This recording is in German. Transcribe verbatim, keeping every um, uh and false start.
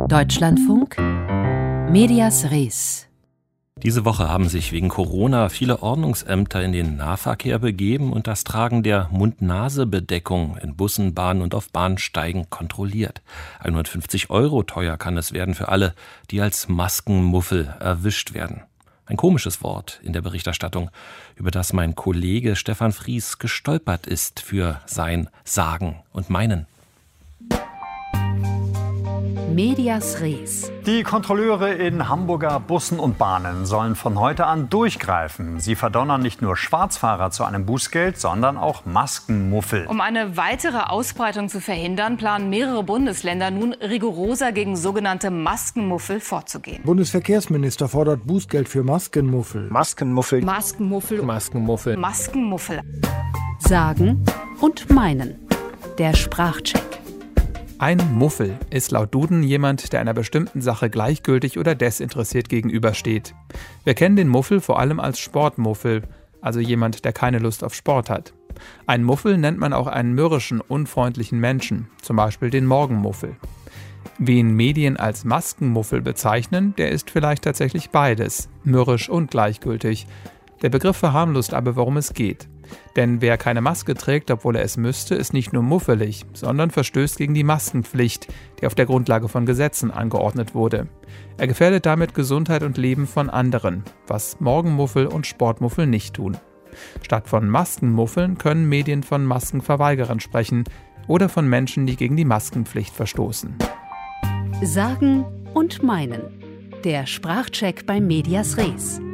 Deutschlandfunk Medias Res. Diese Woche haben sich wegen Corona viele Ordnungsämter in den Nahverkehr begeben und das Tragen der Mund-Nase-Bedeckung in Bussen, Bahnen und auf Bahnsteigen kontrolliert. hundertfünfzig Euro teuer kann es werden für alle, die als Maskenmuffel erwischt werden. Ein komisches Wort in der Berichterstattung, über das mein Kollege Stefan Fries gestolpert ist für sein Sagen und Meinen. Medias Res. Die Kontrolleure in Hamburger Bussen und Bahnen sollen von heute an durchgreifen. Sie verdonnern nicht nur Schwarzfahrer zu einem Bußgeld, sondern auch Maskenmuffel. Um eine weitere Ausbreitung zu verhindern, planen mehrere Bundesländer nun rigoroser gegen sogenannte Maskenmuffel vorzugehen. Bundesverkehrsminister fordert Bußgeld für Maskenmuffel. Maskenmuffel. Maskenmuffel. Maskenmuffel. Maskenmuffel. Sagen und meinen. Der Sprachcheck. Ein Muffel ist laut Duden jemand, der einer bestimmten Sache gleichgültig oder desinteressiert gegenübersteht. Wir kennen den Muffel vor allem als Sportmuffel, also jemand, der keine Lust auf Sport hat. Ein Muffel nennt man auch einen mürrischen, unfreundlichen Menschen, zum Beispiel den Morgenmuffel. Wen Medien als Maskenmuffel bezeichnen, der ist vielleicht tatsächlich beides, mürrisch und gleichgültig. Der Begriff verharmlost aber, worum es geht. Denn wer keine Maske trägt, obwohl er es müsste, ist nicht nur muffelig, sondern verstößt gegen die Maskenpflicht, die auf der Grundlage von Gesetzen angeordnet wurde. Er gefährdet damit Gesundheit und Leben von anderen, was Morgenmuffel und Sportmuffel nicht tun. Statt von Maskenmuffeln können Medien von Maskenverweigerern sprechen oder von Menschen, die gegen die Maskenpflicht verstoßen. Sagen und meinen. Der Sprachcheck bei Medias Res.